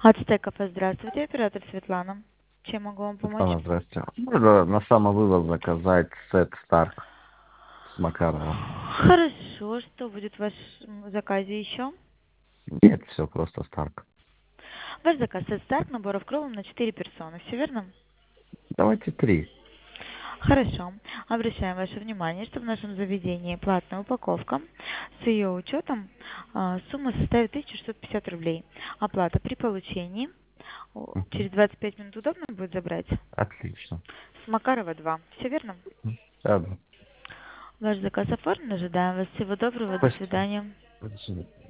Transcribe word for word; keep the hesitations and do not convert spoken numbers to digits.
Ацтек кафе, здравствуйте, оператор Светлана. Чем могу вам помочь? Светлана, здрасте. Можно на самовывоз заказать сет Старк с Макаровым? Хорошо, что будет в вашем заказе еще? Нет, все просто Старк. Ваш заказ это старт наборов кровом на четыре персоны, все верно? Давайте три. Хорошо. Обращаем ваше внимание, что в нашем заведении платная упаковка. С ее учетом а, сумма составит тысяча шестьсот пятьдесят рублей. Оплата при получении. О, Мгм. Через двадцать пять минут удобно будет забрать? Отлично. С Макарова два. Все верно? М, Ладно. Ваш заказ оформлен. Ожидаем вас. Всего доброго. До Спасибо. свидания. До свидания.